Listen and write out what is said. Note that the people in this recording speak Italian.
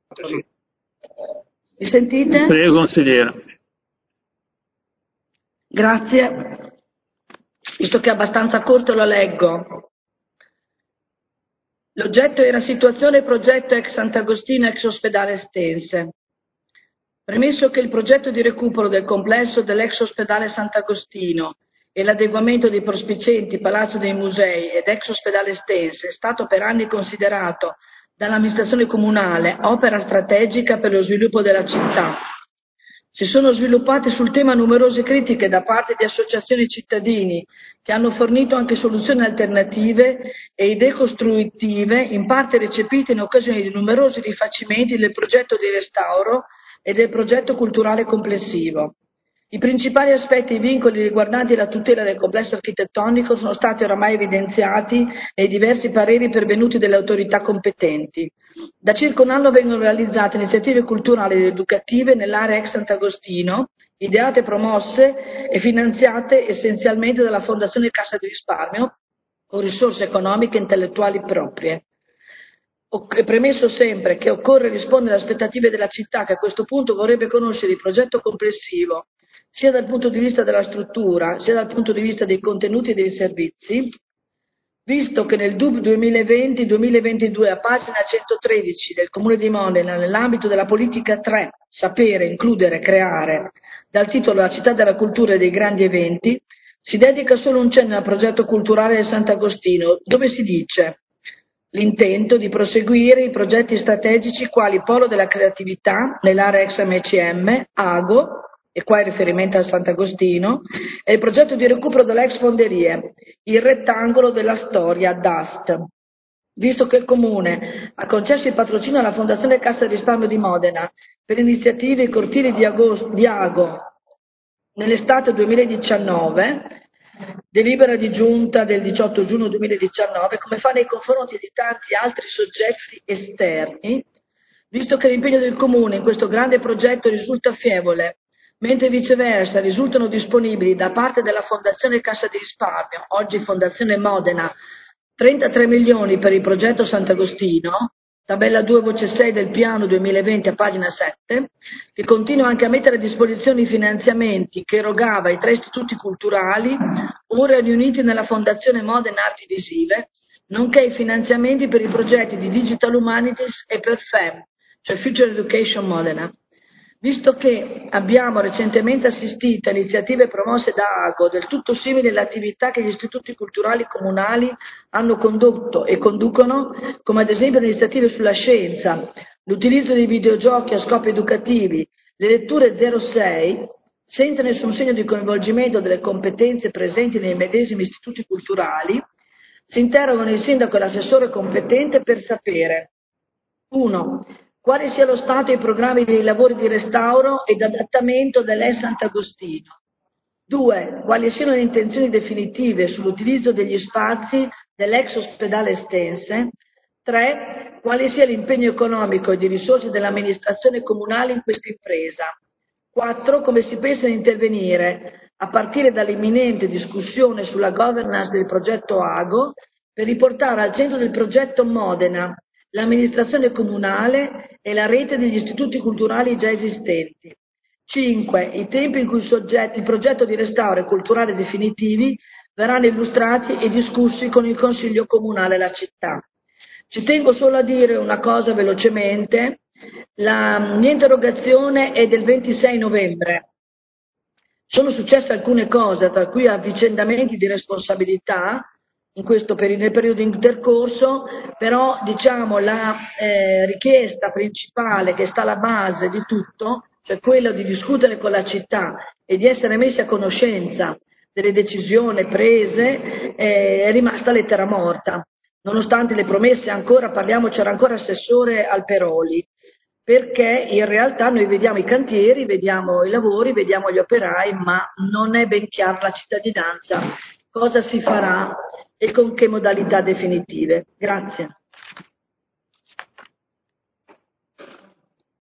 Mi sentite? Prego, consigliera. Grazie. Visto che è abbastanza corto lo leggo. L'oggetto era situazione e progetto ex Sant'Agostino ex ospedale Stense. Premesso che il progetto di recupero del complesso dell'ex ospedale Sant'Agostino e l'adeguamento dei prospicienti Palazzo dei Musei ed ex ospedale Stense è stato per anni considerato dall'amministrazione comunale opera strategica per lo sviluppo della città. Si sono sviluppate sul tema numerose critiche da parte di associazioni cittadini che hanno fornito anche soluzioni alternative e idee costruttive in parte recepite in occasione di numerosi rifacimenti del progetto di restauro e del progetto culturale complessivo. I principali aspetti e vincoli riguardanti la tutela del complesso architettonico sono stati oramai evidenziati nei diversi pareri pervenuti dalle autorità competenti. Da circa un anno vengono realizzate iniziative culturali ed educative nell'area ex Sant'Agostino, ideate e promosse e finanziate essenzialmente dalla Fondazione Cassa di Risparmio, con risorse economiche e intellettuali proprie. Premesso sempre che occorre rispondere alle aspettative della città, che a questo punto vorrebbe conoscere il progetto complessivo, sia dal punto di vista della struttura, sia dal punto di vista dei contenuti e dei servizi, visto che nel DUB 2020-2022 a pagina 113 del Comune di Modena, nell'ambito della politica 3, sapere, includere, creare, dal titolo La città della cultura e dei grandi eventi, si dedica solo un cenno al progetto culturale del Sant'Agostino, dove si dice l'intento di proseguire i progetti strategici quali Polo della Creatività nell'area ex MCM, AGO, e qua è riferimento al Sant'Agostino, e il progetto di recupero dell'ex Fonderie, il rettangolo della storia DAST. Visto che il Comune ha concesso il patrocinio alla Fondazione Cassa di Risparmio di Modena per iniziative e cortili di Ago nell'estate 2019, delibera di giunta del 18 giugno 2019, come fa nei confronti di tanti altri soggetti esterni, visto che l'impegno del Comune in questo grande progetto risulta fievole, mentre viceversa risultano disponibili da parte della Fondazione Cassa di Risparmio, oggi Fondazione Modena, 33 milioni per il progetto Sant'Agostino, tabella 2 voce 6 del piano 2020 a pagina 7, che continua anche a mettere a disposizione i finanziamenti che erogava ai tre istituti culturali, ora riuniti nella Fondazione Modena Arti Visive, nonché i finanziamenti per i progetti di Digital Humanities e per FEM, cioè Future Education Modena. Visto che abbiamo recentemente assistito a iniziative promosse da AGO del tutto simili alle attività che gli istituti culturali comunali hanno condotto e conducono, come ad esempio le iniziative sulla scienza, l'utilizzo dei videogiochi a scopi educativi, le letture 06, senza nessun segno di coinvolgimento delle competenze presenti nei medesimi istituti culturali, si interrogano il sindaco e l'assessore competente per sapere 1. Quale sia lo stato e i programmi dei lavori di restauro ed adattamento dell'ex Sant'Agostino. 2. Quali siano le intenzioni definitive sull'utilizzo degli spazi dell'ex ospedale Stense. 3. Quale sia l'impegno economico e di risorse dell'amministrazione comunale in questa impresa. 4. Come si pensa di intervenire, a partire dall'imminente discussione sulla governance del progetto AGO, per riportare al centro del progetto Modena l'amministrazione comunale e la rete degli istituti culturali già esistenti. 5. I tempi in cui i progetti di restauro e culturale definitivi verranno illustrati e discussi con il Consiglio Comunale e la città. Ci tengo solo a dire una cosa velocemente. La mia interrogazione è del 26 novembre. Sono successe alcune cose, tra cui avvicendamenti di responsabilità nel periodo intercorso, però diciamo la richiesta principale che sta alla base di tutto, cioè quella di discutere con la città e di essere messi a conoscenza delle decisioni prese, è rimasta lettera morta, nonostante le promesse c'era ancora assessore Alperoli, perché in realtà noi vediamo i cantieri, vediamo i lavori, vediamo gli operai, ma non è ben chiara la cittadinanza cosa si farà e con che modalità definitive. Grazie.